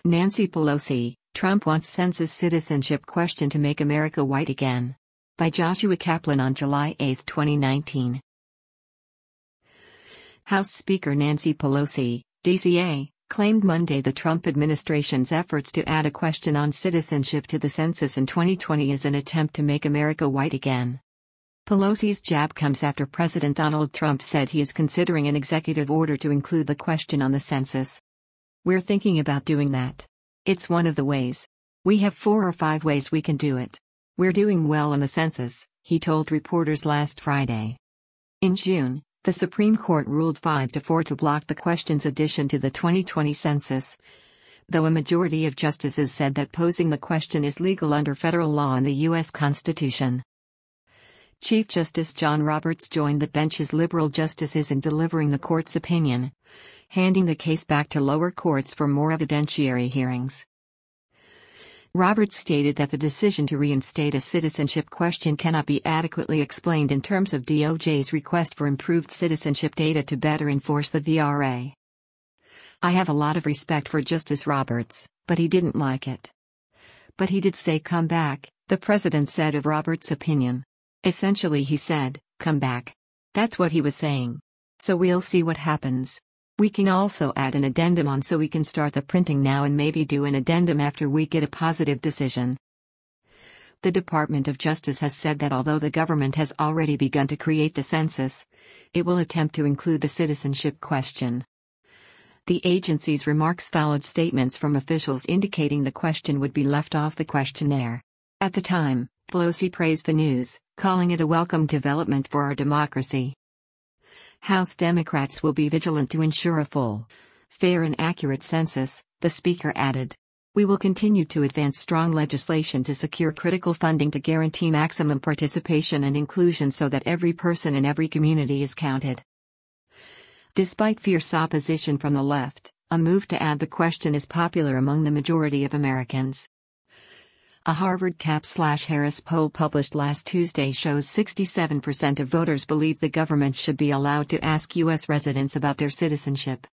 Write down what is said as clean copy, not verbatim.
Nancy Pelosi, Trump wants census citizenship question to make America white again. By Joshua Kaplan on July 8, 2019. House Speaker Nancy Pelosi, DCA, claimed Monday the Trump administration's efforts to add a question on citizenship to the census in 2020 is an attempt to make America white again. Pelosi's jab comes after President Donald Trump said he is considering an executive order to include the question on the census. "We're thinking about doing that. It's one of the ways. We have 4 or 5 ways we can do it. We're doing well on the census," he told reporters last Friday. In June, the Supreme Court ruled 5-4 to block the question's addition to the 2020 census, though a majority of justices said that posing the question is legal under federal law and the U.S. Constitution. Chief Justice John Roberts joined the bench's liberal justices in delivering the court's opinion, handing the case back to lower courts for more evidentiary hearings. Roberts stated that the decision to reinstate a citizenship question cannot be adequately explained in terms of DOJ's request for improved citizenship data to better enforce the VRA. "I have a lot of respect for Justice Roberts, but he didn't like it. But he did say come back," the president said of Roberts' opinion. Essentially he said, "Come back." That's what he was saying. So we'll see what happens. We can also add an addendum on so we can start the printing now and maybe do an addendum after we get a positive decision. The Department of Justice has said that although the government has already begun to create the census, it will attempt to include the citizenship question. The agency's remarks followed statements from officials indicating the question would be left off the questionnaire. At the time, Pelosi praised the news, calling it a welcome development for our democracy. House Democrats will be vigilant to ensure a full, fair and accurate census, the speaker added. "We will continue to advance strong legislation to secure critical funding to guarantee maximum participation and inclusion so that every person in every community is counted." Despite fierce opposition from the left, a move to add the question is popular among the majority of Americans. A Harvard Cap/Harris poll published last Tuesday shows 67% of voters believe the government should be allowed to ask U.S. residents about their citizenship.